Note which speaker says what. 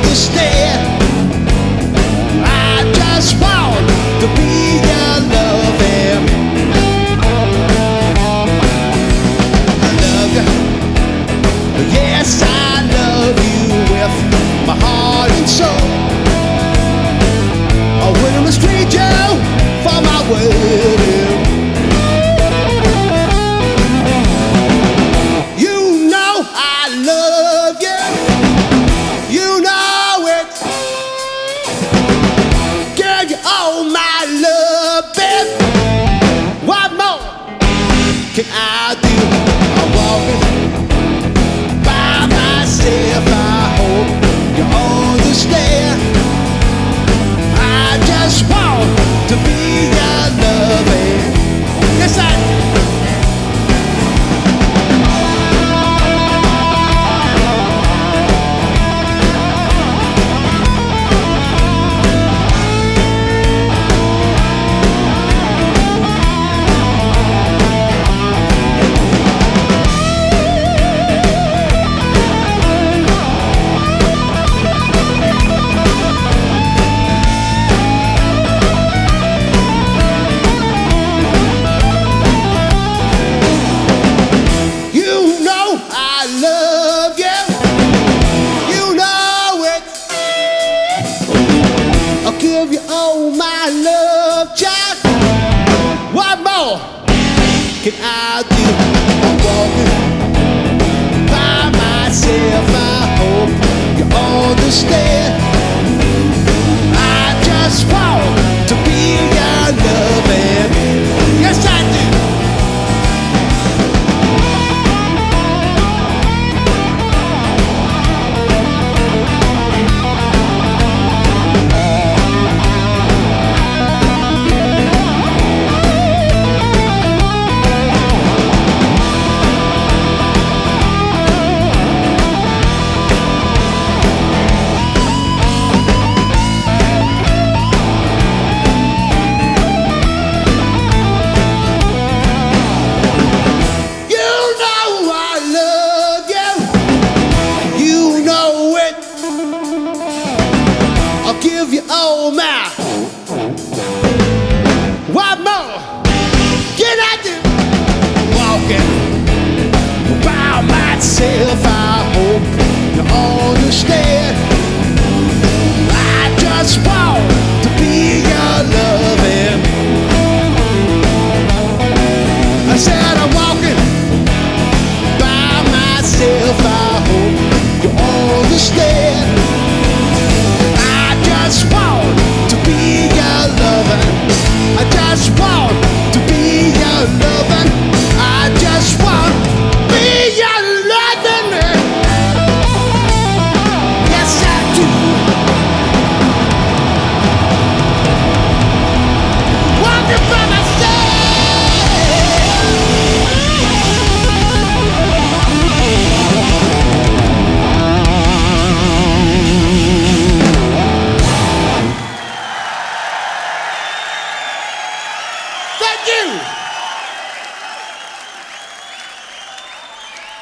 Speaker 1: understand. I just want to be your loving. I love you. Yes, I love you with my heart and soul. I wouldn't mistreat you for my wedding. You know I love you. You know it. Girl, you owe my love, babe. What more can I do? I'm walking by myself. I hope you understand. I just want to be your loving. Yes, give you all my love, child. What more can I do? I'm walking by myself. I hope you understand. I just want to be your loving. Yes, I do. I'll give you all my. What more can I do? Walking by myself. I hope you understand. I just want to be your loving. I said I'm walking by myself. I hope you understand. I just want to be your lovin'. I just want to be your lovin'. I just want to be your lovin'. Yes, I do. Walking by myself. Thank you.